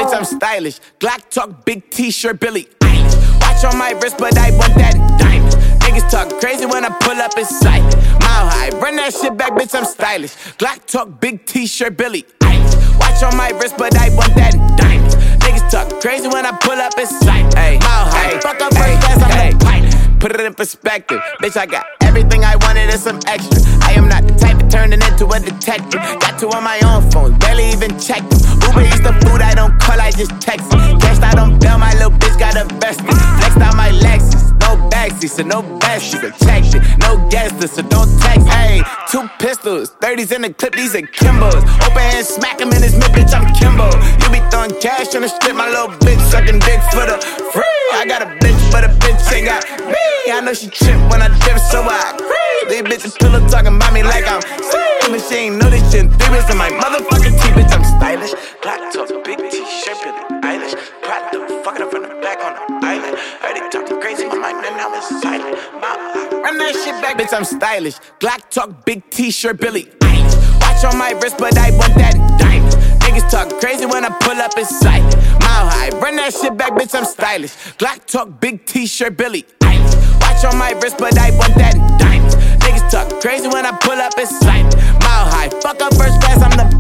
bitch, I'm stylish. Glock talk, big t-shirt, Billie Eilish. Watch on my wrist, but I want that diamond. Niggas talk crazy when I pull up in sight. Mile high, run that shit back, bitch, I'm stylish. Glock talk, big t-shirt, Billie Eilish. Watch on my wrist, but I want that diamond. Niggas talk crazy when I pull up in sight. Mile high, fuck up first class, I'm the pilot. Put it in perspective, bitch, I got everything I wanted and some extra. I am not the type of turning into a detective. Got two on my own phone, barely even checked them. Uber Eats the food, I don't call, I just text it. Cashed out on bail, my little bitch got a vested. Flexed out my Lexus, no backseat, so no besties. Protect it, no guest list, so don't text. Ayy, 2 pistols, 30s in the clip, these are Kimbos. Open hand, smack him in his mid, bitch, I'm Kimbo. You be throwing cash on the strip, my little bitch sucking dick for the free. I got a bitch, but a bitch ain't got me. I know she trip when I dip, so I creep. These bitches pillow talking about me like I'm sleep. But she ain't know this shit in 3 minutes in my motherfucking teeth, bitch, I'm stylish. Black top, big t-shirt, Billie Eilish. Proud of fucking up from the back on the island. Heard they talking crazy, my mind and now it's silent. Run that shit back, bitch, I'm stylish. Glock talk, big t-shirt, Billie Eilish. Watch on my wrist, but I want that diamond. Niggas talk crazy when I pull up in sight. Mile high, run that shit back, bitch, I'm stylish. Glock talk, big t-shirt, Billie Eilish. Watch on my wrist, but I want that diamond. Niggas talk crazy when I pull up in sight. Mile high, fuck up first class, I'm the